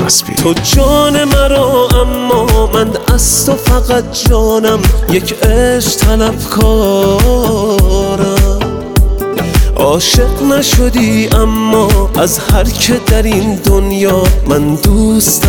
راسپی. تو جان مرا اما من از تو فقط جانم، یک عشق طلبکارم. عاشق نشدی اما از هر که در این دنیا من دوست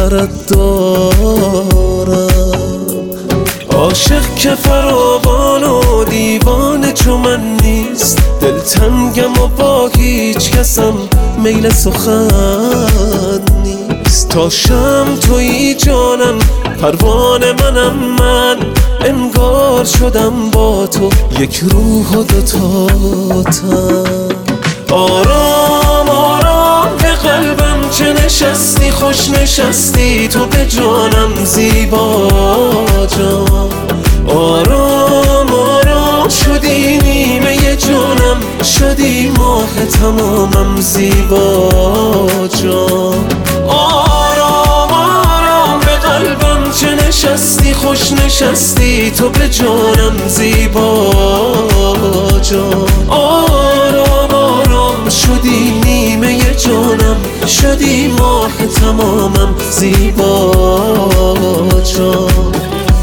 دارم. عاشق که فراوان و دیوانه چو من نیست، دلتنگم و با هیچ کسم میل سخن نیست. تا شم تویی جانم، پروانه منم من، انگار شدم با تو یک روح و دوتا تن. آرام آرام به قلبم چه نشستی، خوش نشستی تو به جانم زیبا جان. آرام آرام شدی نیمه جانم، شدی ماه تمامم زیبا جان. آرام آرام به قلبم چه نشستی، خوش نشستی تو به جانم زیبا جان. آرام آرام شدی نیمه جانم، شدی ماه تمامم زیبا جان.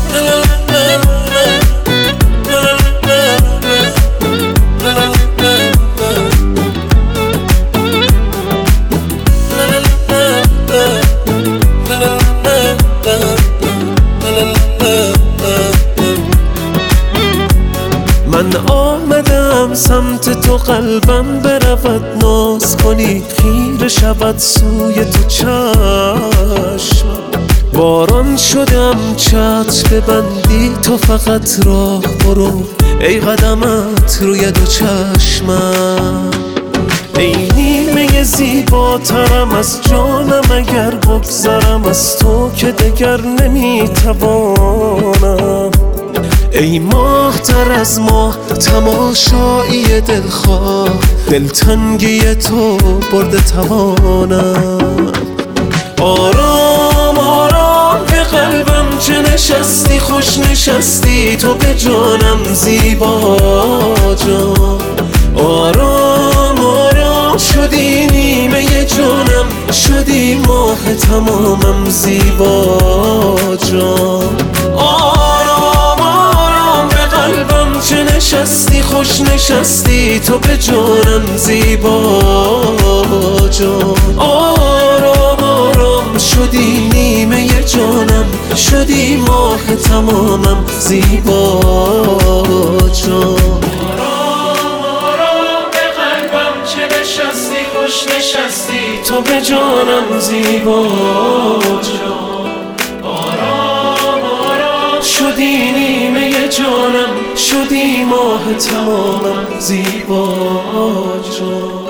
من آمدم سمت تو، قلبم برود ناز کنی، خیره شود سوی تو چشم. باران شدم چتر ببندی تو فقط راه برو، ای قدمت روی دو چشمم. ای نیمه زیباترم از جانم، اگر بگذرم از تو که دگر نمیتوانم. ای ماه تر از ماه تماشایی دلخواه، دلتنگی تو برده توانم. آرام آرام به قلبم چه نشستی، خوش نشستی تو به جانم زیبا جان. آرام آرام شدی نیمه جانم، شدی ماه تمامم زیبا جان. آرام آرام به قلبم چه نشستی، خوش نشستی تو به جانم زیبا جان. آرام آرام شدی نیمه جانم، شدی ماه تمامم زیبا جان. خوش نشستی تو به جانم زیبا جان. آرام آرام شدی نیمه جانم، شدی ماه تمامم زیبا جان.